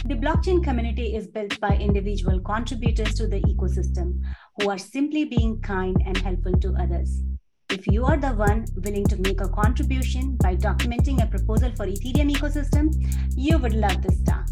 The blockchain community is built by individual contributors to the ecosystem who are simply being kind and helpful to others. If you are the one willing to make a contribution by documenting a proposal for Ethereum ecosystem, you would love this talk.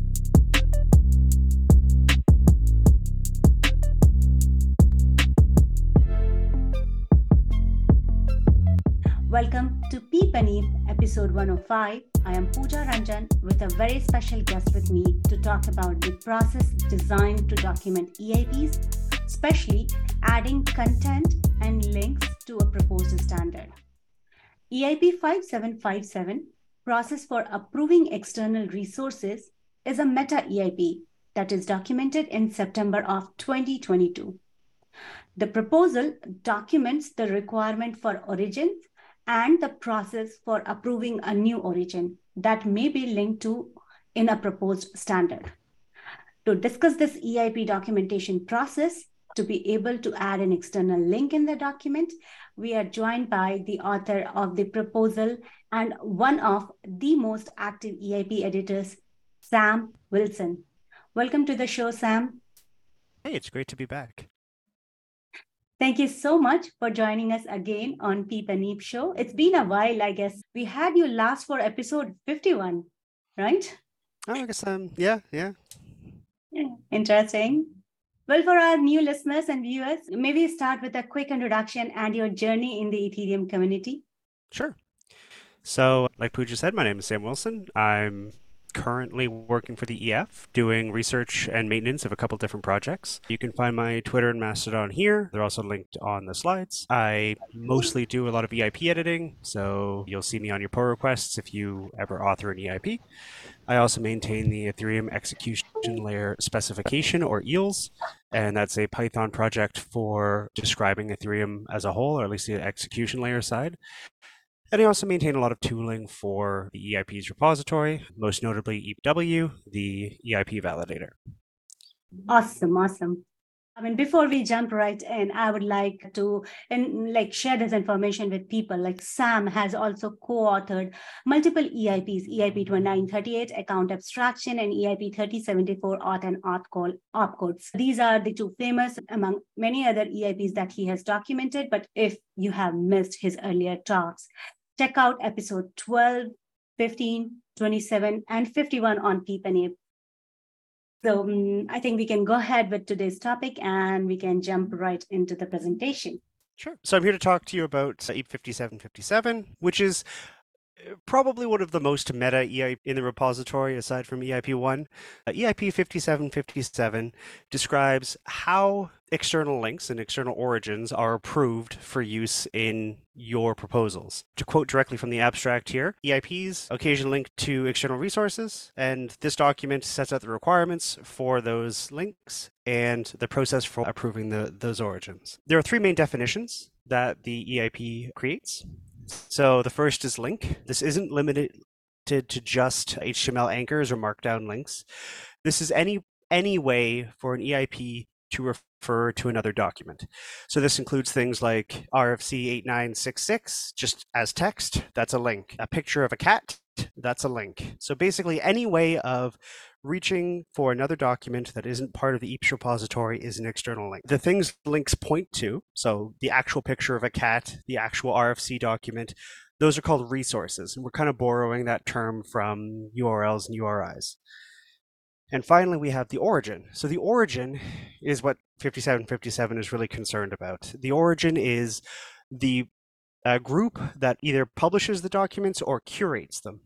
Welcome to Peep and Eep, episode 105. I am Pooja Ranjan with a very special guest with me to talk about the process designed to document EIPs, especially adding content and links to a proposed standard. EIP 5757, Process for Approving External Resources, is a meta EIP that is documented in September of 2022. The proposal documents the requirement for origins and the process for approving a new origin that may be linked to in a proposed standard. To discuss this EIP documentation process, to be able to add an external link in the document, we are joined by the author of the proposal and one of the most active EIP editors, Sam Wilson. Welcome to the show, Sam. Hey, it's great to be back. Thank you so much for joining us again on Peep and Eep Show. It's been a while, I guess. We had you last for episode 51, right? Oh, I guess, yeah. Interesting. Well, for our new listeners and viewers, maybe start with a quick introduction and your journey in the Ethereum community. Sure. So, like Pooja said, my name is Sam Wilson. I'm currently working for the EF, doing research and maintenance of a couple different projects. You can find my Twitter and Mastodon here. They're also linked on the slides. I mostly do a lot of EIP editing, so you'll see me on your pull requests if you ever author an EIP. I also maintain the Ethereum Execution Layer Specification, or EELS, and that's a Python project for describing Ethereum as a whole, or at least the execution layer side. And I also maintain a lot of tooling for the EIP's repository, most notably EIPW, the EIP validator. Awesome. I mean, before we jump right in, I would like to share this information with people. Like Sam has also co-authored multiple EIPs, EIP 2938, Account Abstraction, and EIP 3074, Auth and opcodes. These are the two famous among many other EIPs that he has documented. But if you have missed his earlier talks, check out episode 12, 15, 27, and 51 on Peep and Eep. So I think we can go ahead with today's topic and we can jump right into the presentation. Sure. So I'm here to talk to you about EIP 5757, which is probably one of the most meta EIP in the repository aside from EIP1. EIP 5757 describes how external links and external origins are approved for use in your proposals. To quote directly from the abstract here, EIPs occasionally link to external resources, and this document sets out the requirements for those links and the process for approving those origins. There are three main definitions that the EIP creates. So the first is link. This isn't limited to just HTML anchors or markdown links. This is any way for an EIP to refer to another document. So this includes things like RFC 8966, just as text, that's a link. A picture of a cat, that's a link. So basically any way of reaching for another document that isn't part of the EIP's repository is an external link. The things links point to, so the actual picture of a cat, the actual RFC document, those are called resources. And we're kind of borrowing that term from URLs and URIs. And finally, we have the origin. So the origin is what 5757 is really concerned about. The origin is the group that either publishes the documents or curates them.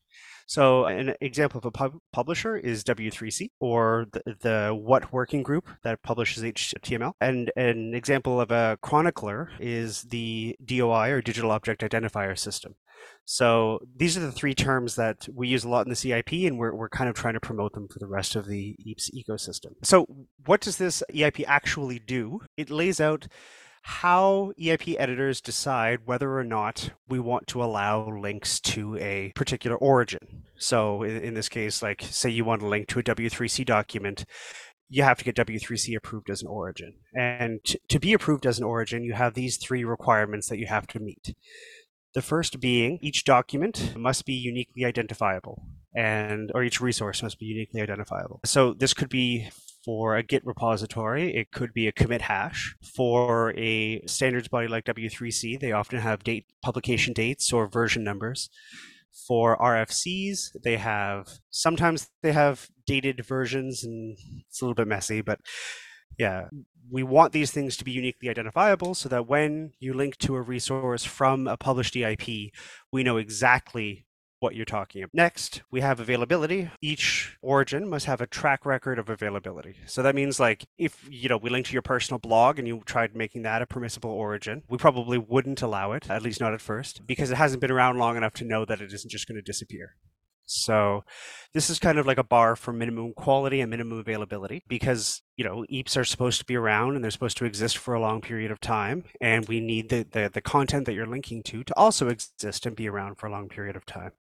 So an example of a publisher is W3C, or the what working group that publishes HTML. And an example of a chronicler is the DOI, or Digital Object Identifier System. So these are the three terms that we use a lot in the CIP, and we're kind of trying to promote them for the rest of the EIP's ecosystem. So what does this EIP actually do? It lays out how EIP editors decide whether or not we want to allow links to a particular origin. So in this case, like say you want to link to a W3C document, you have to get W3C approved as an origin. And to be approved as an origin, you have these three requirements that you have to meet. The first being each document must be uniquely identifiable. or each resource must be uniquely identifiable. So this could be for a Git repository, it could be a commit hash. For a standards body like W3C, they often have publication dates or version numbers. For RFCs, sometimes they have dated versions, and it's a little bit messy, but yeah, we want these things to be uniquely identifiable so that when you link to a resource from a published EIP, we know exactly what you're talking about. Next, we have availability. Each origin must have a track record of availability. So that means like if we link to your personal blog and you tried making that a permissible origin, we probably wouldn't allow it, at least not at first, because it hasn't been around long enough to know that it isn't just going to disappear. So this is kind of like a bar for minimum quality and minimum availability because, EAPs are supposed to be around and they're supposed to exist for a long period of time. And we need the content that you're linking to also exist and be around for a long period of time.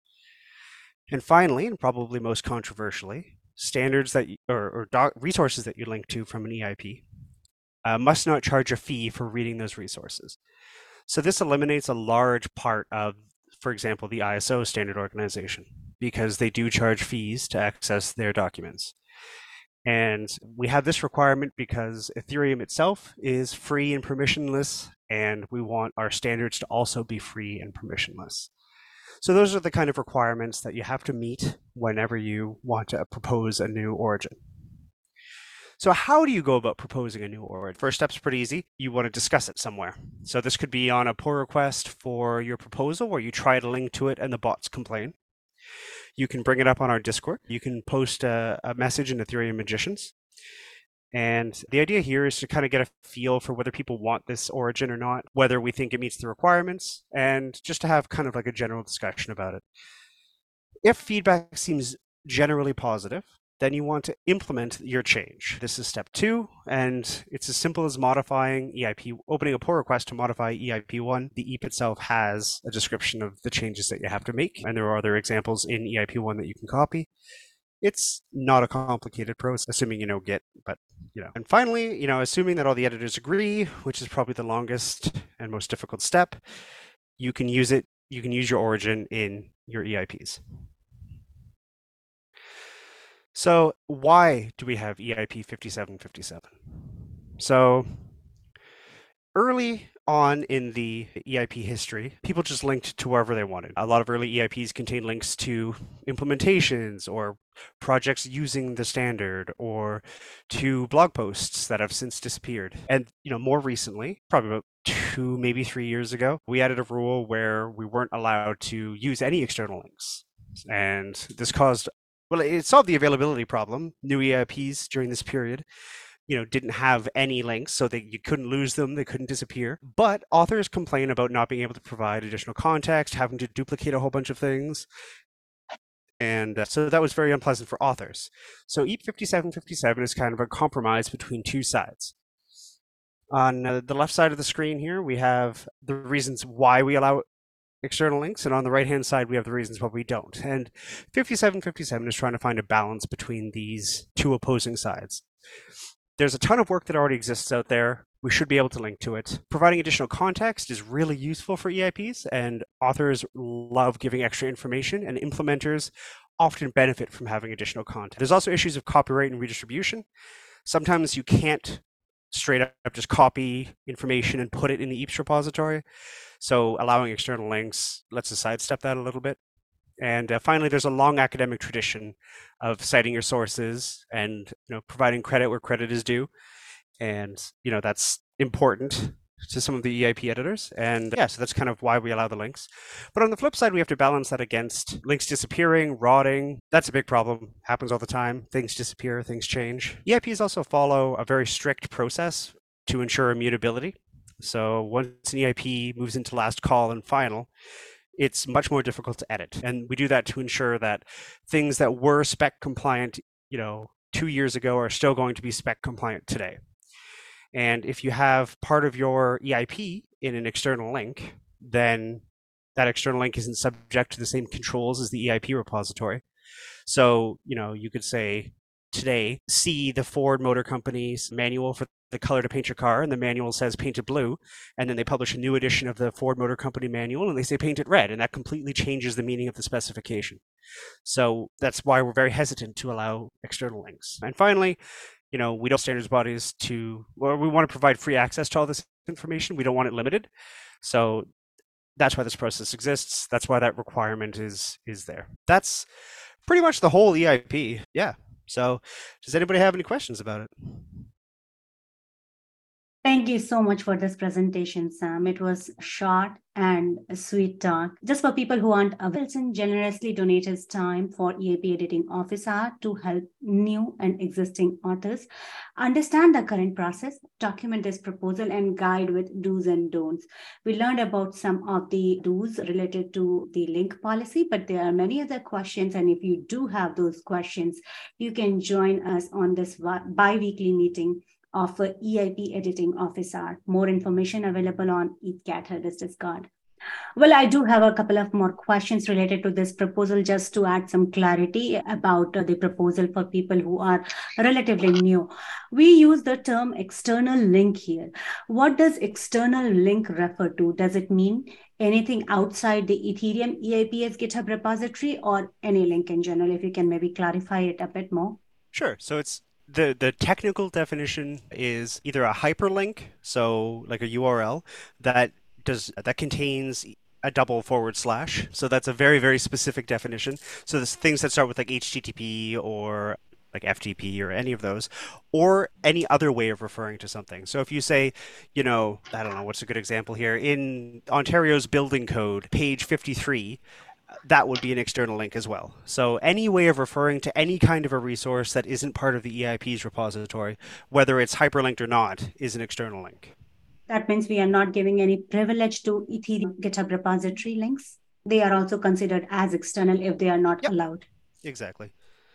And finally, and probably most controversially, standards resources that you link to from an EIP must not charge a fee for reading those resources. So this eliminates a large part of, for example, the ISO standard organization, because they do charge fees to access their documents. And we have this requirement because Ethereum itself is free and permissionless, and we want our standards to also be free and permissionless. So those are the kind of requirements that you have to meet whenever you want to propose a new origin. So how do you go about proposing a new origin? First step's pretty easy. You want to discuss it somewhere. So this could be on a pull request for your proposal where you try to link to it and the bots complain. You can bring it up on our Discord. You can post a message in Ethereum Magicians. And the idea here is to kind of get a feel for whether people want this origin or not, whether we think it meets the requirements, and just to have kind of like a general discussion about it. If feedback seems generally positive, then you want to implement your change. This is step 2, and it's as simple as modifying EIP, opening a pull request to modify EIP1. The EIP itself has a description of the changes that you have to make, and there are other examples in EIP1 that you can copy. It's not a complicated process, assuming you know Git, but And finally, assuming that all the editors agree, which is probably the longest and most difficult step, you can use it. You can use your origin in your EIPs. So why do we have EIP 5757? So early on in the EIP history, people just linked to wherever they wanted. A lot of early EIPs contain links to implementations or projects using the standard or to blog posts that have since disappeared. And, more recently, probably about 2, maybe 3 years ago, we added a rule where we weren't allowed to use any external links. And this it solved the availability problem. New EIPs during this period didn't have any links, so you couldn't lose them, they couldn't disappear. But authors complain about not being able to provide additional context, having to duplicate a whole bunch of things. And so that was very unpleasant for authors. So EIP 5757 is kind of a compromise between two sides. On the left side of the screen here, we have the reasons why we allow external links, and on the right-hand side, we have the reasons why we don't. And 5757 is trying to find a balance between these two opposing sides. There's a ton of work that already exists out there. We should be able to link to it. Providing additional context is really useful for EIPs, and authors love giving extra information, and implementers often benefit from having additional content. There's also issues of copyright and redistribution. Sometimes you can't straight up just copy information and put it in the EIPs repository. So allowing external links lets us sidestep that a little bit. And finally, there's a long academic tradition of citing your sources and providing credit where credit is due. And that's important to some of the EIP editors. And so that's kind of why we allow the links. But on the flip side, we have to balance that against links disappearing, rotting. That's a big problem. Happens all the time. Things disappear, things change. EIPs also follow a very strict process to ensure immutability. So once an EIP moves into last call and final, it's much more difficult to edit. And we do that to ensure that things that were spec compliant, 2 years ago are still going to be spec compliant today. And if you have part of your EIP in an external link, then that external link isn't subject to the same controls as the EIP repository. So, you could say today, see the Ford Motor Company's manual for the color to paint your car, and the manual says paint it blue, and then they publish a new edition of the Ford Motor Company manual and they say paint it red, and that completely changes the meaning of the specification. So that's why we're very hesitant to allow external links. And finally, we don't standards bodies we want to provide free access to all this information. We don't want it limited. So that's why this process exists. That's why that requirement is there. That's pretty much the whole EIP. Yeah. So does anybody have any questions about it? Thank you so much for this presentation, Sam. It was short and a sweet talk. Just for people who aren't aware, Wilson generously donates his time for EAP editing office hour to help new and existing authors understand the current process, document this proposal, and guide with do's and don'ts. We learned about some of the do's related to the link policy, but there are many other questions. And if you do have those questions, you can join us on this bi-weekly meeting of EIP editing office hour. More information available on ETHCAT Discord. Well, I do have a couple of more questions related to this proposal, just to add some clarity about the proposal for people who are relatively new. We use the term external link here. What does external link refer to? Does it mean anything outside the Ethereum EIP's GitHub repository, or any link in general? If you can maybe clarify it a bit more. Sure. So it's the technical definition is either a hyperlink, so like a URL that contains a double // So that's a very, very specific definition. So there's things that start with like HTTP or like FTP or any of those, or any other way of referring to something. So if you say, I don't know, what's a good example here? In Ontario's building code, page 53, that would be an external link as well. So any way of referring to any kind of a resource that isn't part of the EIP's repository, whether it's hyperlinked or not, is an external link. That means we are not giving any privilege to Ethereum GitHub repository links. They are also considered as external if they are not allowed. Exactly.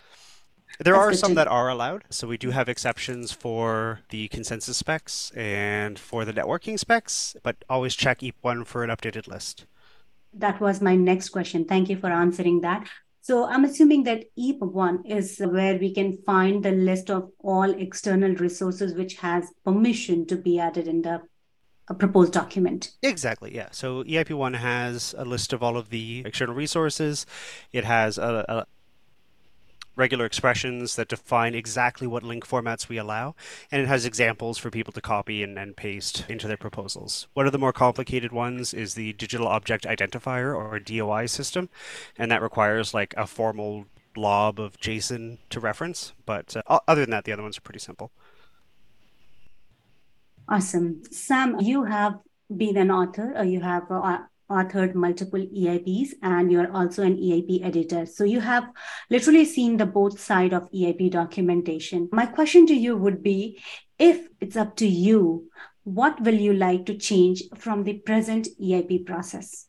There are some that are allowed. So we do have exceptions for the consensus specs and for the networking specs, but always check EAP1 for an updated list. That was my next question. Thank you for answering that. So I'm assuming that EAP1 is where we can find the list of all external resources which has permission to be added in the proposed document. Exactly, yeah. So EIP1 has a list of all of the external resources. It has a regular expressions that define exactly what link formats we allow, and it has examples for people to copy and paste into their proposals. One of the more complicated ones is the Digital Object Identifier, or DOI system, and that requires like a formal blob of JSON to reference, but other than that, the other ones are pretty simple. Awesome. Sam, you have been an author, you have authored multiple EIPs, and you're also an EIP editor. So you have literally seen the both side of EIP documentation. My question to you would be, if it's up to you, what will you like to change from the present EIP process?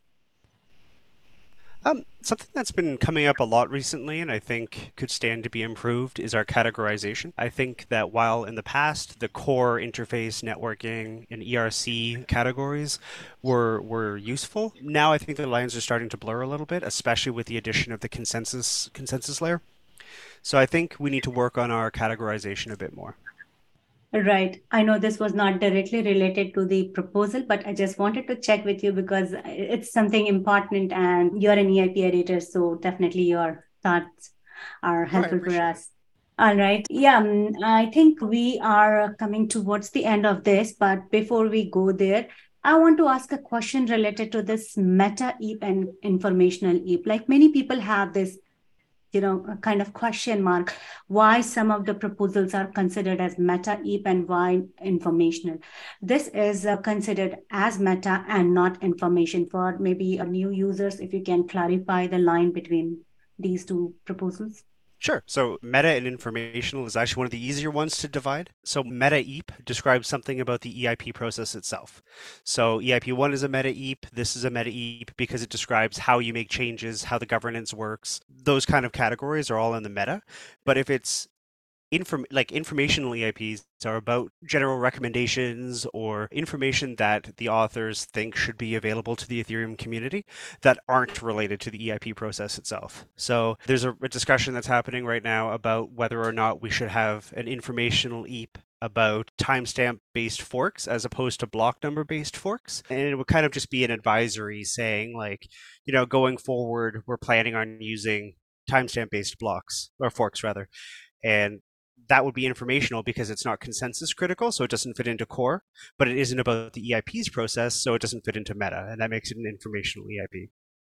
Something that's been coming up a lot recently and I think could stand to be improved is our categorization. I think that while in the past the core interface networking and ERC categories were useful, now I think the lines are starting to blur a little bit, especially with the addition of the consensus layer. So I think we need to work on our categorization a bit more. Right. I know this was not directly related to the proposal, but I just wanted to check with you because it's something important and you're an EIP editor, so definitely your thoughts are helpful for us. All right. Yeah, I think we are coming towards the end of this, but before we go there, I want to ask a question related to this meta EAP and informational EAP. Like many people have this a kind of question mark, why some of the proposals are considered as meta EAP and why informational. This is considered as meta and not information. For maybe new users, if you can clarify the line between these two proposals. Sure. So meta and informational is actually one of the easier ones to divide. So meta EAP describes something about the EIP process itself. So EIP1 is a meta EAP. This is a meta EAP because it describes how you make changes, how the governance works. Those kind of categories are all in the meta. But if it's informational EIPs are about general recommendations or information that the authors think should be available to the Ethereum community that aren't related to the EIP process itself. So there's a discussion that's happening right now about whether or not we should have an informational EAP about timestamp-based forks as opposed to block number-based forks. And it would kind of just be an advisory saying, like, going forward, we're planning on using timestamp-based blocks, or forks rather. And that would be informational because it's not consensus critical, so it doesn't fit into core, but it isn't about the EIP's process, so it doesn't fit into meta, and that makes it an informational EIP.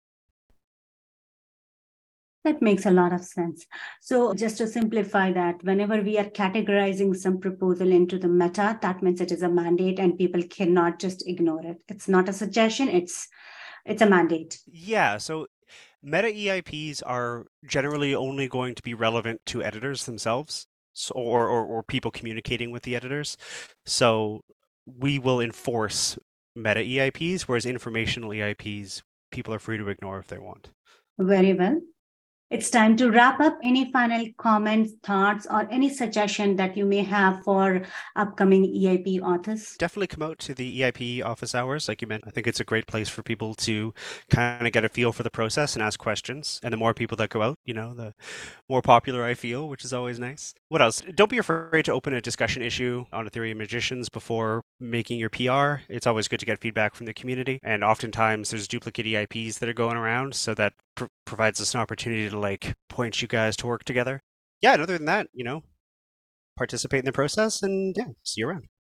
That makes a lot of sense. So just to simplify that, whenever we are categorizing some proposal into the meta, that means it is a mandate and people cannot just ignore it. It's not a suggestion, it's a mandate. Yeah, so meta EIPs are generally only going to be relevant to editors themselves, or people communicating with the editors. So we will enforce meta EIPs, whereas informational EIPs, people are free to ignore if they want. Very well. It's time to wrap up. Any final comments, thoughts, or any suggestion that you may have for upcoming EIP authors? Definitely come out to the EIP office hours, like you mentioned. I think it's a great place for people to kind of get a feel for the process and ask questions. And the more people that go out, the more popular I feel, which is always nice. What else? Don't be afraid to open a discussion issue on Ethereum Magicians before making your PR. It's always good to get feedback from the community. And oftentimes there's duplicate EIPs that are going around, so that provides us an opportunity to point you guys to work together. Yeah, and other than that, participate in the process, and see you around.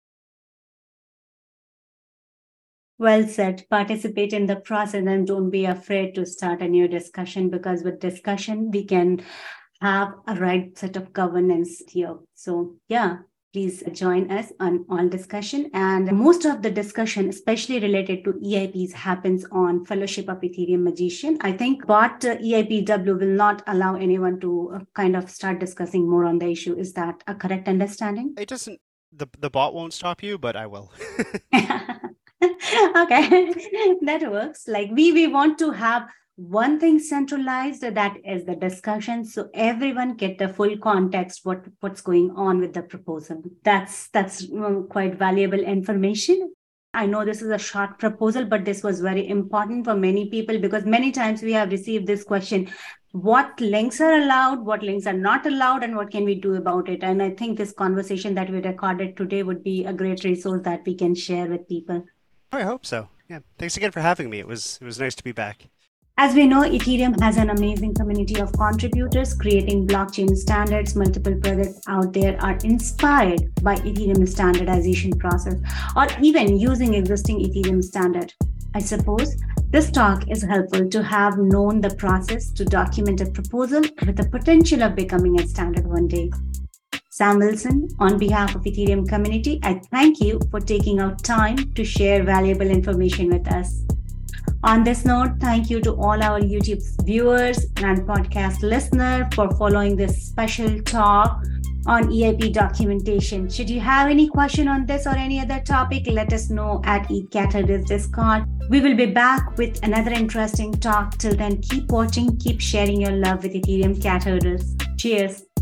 Well said. Participate in the process and don't be afraid to start a new discussion, because with discussion, we can have a right set of governance here. So please join us on all discussion. And most of the discussion, especially related to EIPs, happens on Fellowship of Ethereum Magician. I think bot EIPW will not allow anyone to kind of start discussing more on the issue. Is that a correct understanding? It doesn't, the bot won't stop you, but I will. Okay, that works. Like we want to have one thing centralized, that is the discussion, so everyone get the full context what's going on with the proposal. That's quite valuable information. I know this is a short proposal, but this was very important for many people, because many times we have received this question: what links are allowed, what links are not allowed, and what can we do about it? And I think this conversation that we recorded today would be a great resource that we can share with people. I hope so. Yeah. Thanks again for having me. It was nice to be back. As we know, Ethereum has an amazing community of contributors creating blockchain standards. Multiple projects out there are inspired by Ethereum standardization process, or even using existing Ethereum standard. I suppose this talk is helpful to have known the process to document a proposal with the potential of becoming a standard one day. Sam Wilson, on behalf of Ethereum community, I thank you for taking out time to share valuable information with us. On this note, thank you to all our YouTube viewers and podcast listeners for following this special talk on EIP documentation. Should you have any question on this or any other topic, let us know at ETHCatHerders Discord. We will be back with another interesting talk. Till then, keep watching, keep sharing your love with Ethereum Cat Herders. Cheers.